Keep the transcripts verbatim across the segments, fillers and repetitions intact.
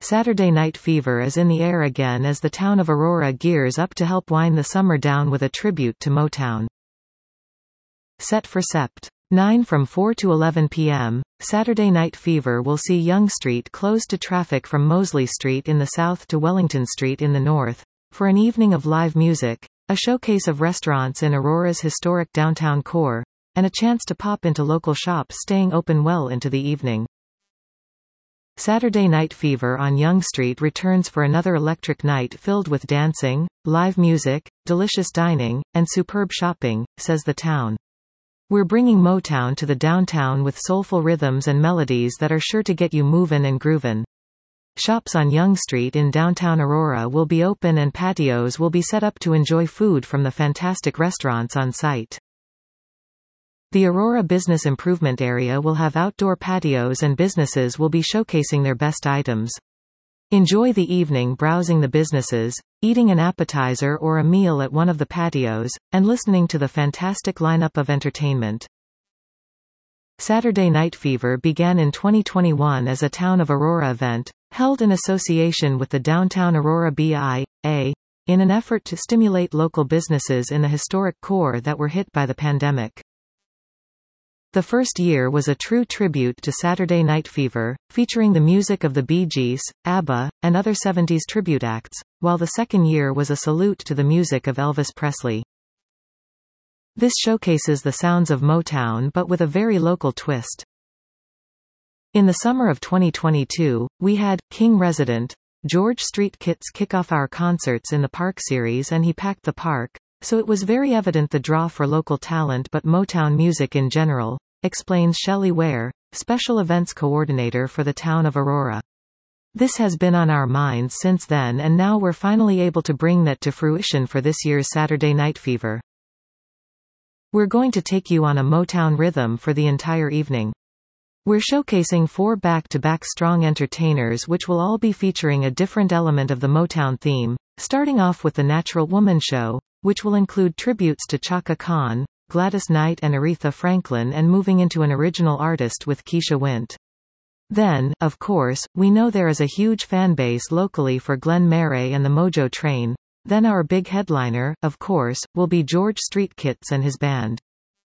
Saturday Night Fever is in the air again as the town of Aurora gears up to help wind the summer down with a tribute to Motown. Set for Sept nine from four to eleven p m, Saturday Night Fever will see Yonge Street closed to traffic from Mosley Street in the south to Wellington Street in the north, for an evening of live music, a showcase of restaurants in Aurora's historic downtown core, and a chance to pop into local shops staying open well into the evening. Saturday Night Fever on Yonge Street returns for another electric night filled with dancing, live music, delicious dining, and superb shopping, says the town. We're bringing Motown to the downtown with soulful rhythms and melodies that are sure to get you movin' and groovin'. Shops on Yonge Street in downtown Aurora will be open and patios will be set up to enjoy food from the fantastic restaurants on site. The Aurora Business Improvement Area will have outdoor patios and businesses will be showcasing their best items. Enjoy the evening browsing the businesses, eating an appetizer or a meal at one of the patios, and listening to the fantastic lineup of entertainment. Saturday Night Fever began in twenty twenty-one as a Town of Aurora event, held in association with the Downtown Aurora B I A, in an effort to stimulate local businesses in the historic core that were hit by the pandemic. The first year was a true tribute to Saturday Night Fever, featuring the music of the Bee Gees, ABBA, and other seventies tribute acts, while the second year was a salute to the music of Elvis Presley. This showcases the sounds of Motown but with a very local twist. In the summer of twenty twenty-two, we had King Resident, George Street Kits kick off our Concerts in the Park series, and he packed the park, so it was very evident the draw for local talent but Motown music in general, explains Shelley Ware, Special Events Coordinator for the town of Aurora. This has been on our minds since then and now we're finally able to bring that to fruition for this year's Saturday Night Fever. We're going to take you on a Motown rhythm for the entire evening. We're showcasing four back-to-back strong entertainers which will all be featuring a different element of the Motown theme, starting off with the Natural Woman Show, which will include tributes to Chaka Khan, Gladys Knight and Aretha Franklin, and moving into an original artist with Keisha Wint. Then, of course, we know there is a huge fan base locally for Glenn Murray and the Mojo Train. Then our big headliner, of course, will be George Street Kits and his band.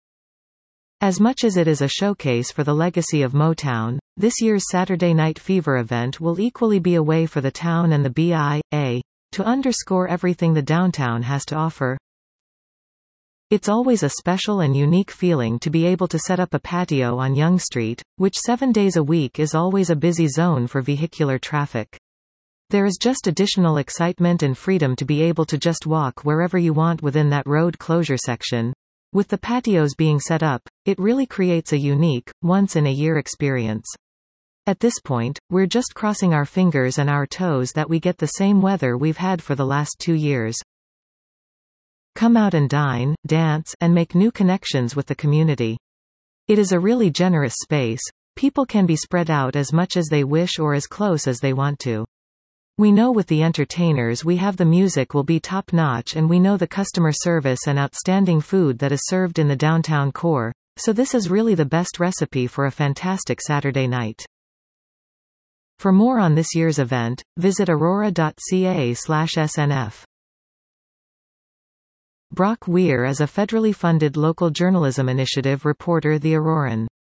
As much as it is a showcase for the legacy of Motown, this year's Saturday Night Fever event will equally be a way for the town and the B I A to underscore everything the downtown has to offer. It's always a special and unique feeling to be able to set up a patio on Yonge Street, which seven days a week is always a busy zone for vehicular traffic. There is just additional excitement and freedom to be able to just walk wherever you want within that road closure section. With the patios being set up, it really creates a unique, once-in-a-year experience. At this point, we're just crossing our fingers and our toes that we get the same weather we've had for the last two years. Come out and dine, dance, and make new connections with the community. It is a really generous space. People can be spread out as much as they wish or as close as they want to. We know with the entertainers we have the music will be top-notch and we know the customer service and outstanding food that is served in the downtown core, so this is really the best recipe for a fantastic Saturday night. For more on this year's event, visit aurora dot c a slash s n f. Brock Weir is a federally funded local journalism initiative reporter. The Auroran.